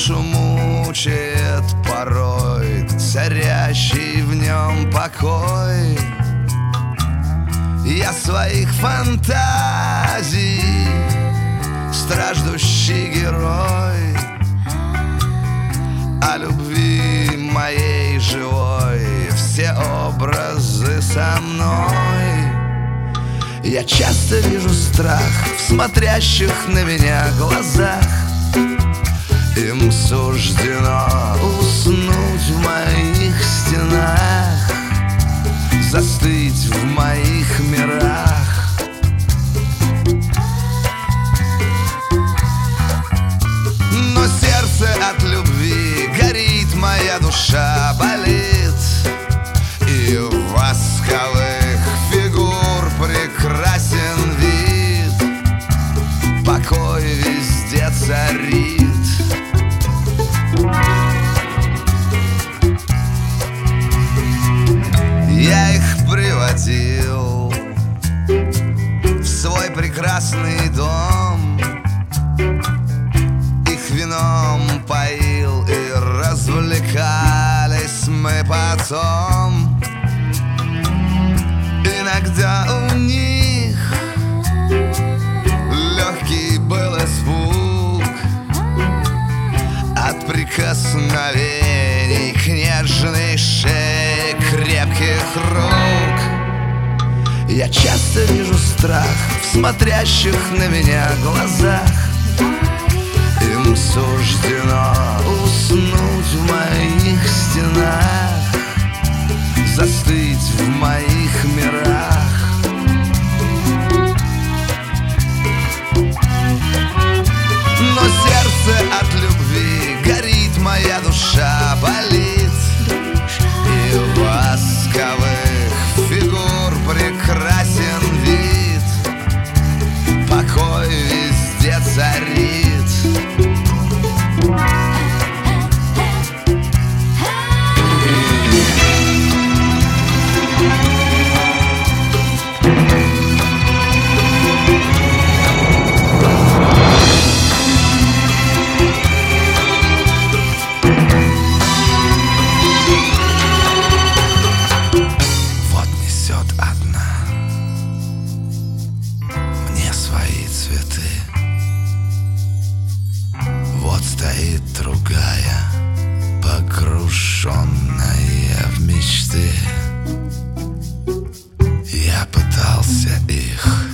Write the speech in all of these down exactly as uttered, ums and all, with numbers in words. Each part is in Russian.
душу мучает порой царящий в нем покой. Я своих фантазий страждущий герой, о любви моей живой все образы со мной. Я часто вижу страх в смотрящих на меня глазах. Им суждено уснуть в моих стенах, застыть в моих мирах. Но сердце от любви горит, моя душа болит, и в восковых фигур прекрасен вид, покой везде царит. Я их приводил в свой прекрасный дом, их вином поил, и развлекались мы потом. Иногда у них легкий был испуг от прикосновений к нежной шее крепких рук. Я часто вижу страх в смотрящих на меня глазах. Им суждено уснуть в моих стенах, застыть в моих мирах. Но сердце от любви горит, моя душа болит, и в восковых фигур прекрасен вид, покой везде царит. Стоит другая, погруженная в мечты. Я пытался их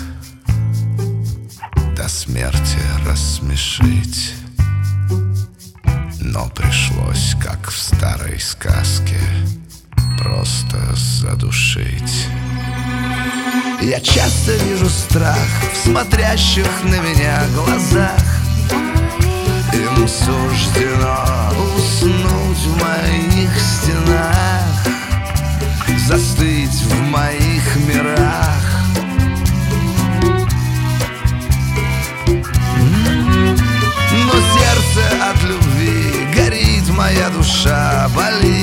до смерти рассмешить, но пришлось, как в старой сказке, просто задушить. Я часто вижу страх в смотрящих на меня глазах. Им суждено уснуть в моих стенах, застыть в моих мирах. Но сердце от любви горит, моя душа болит,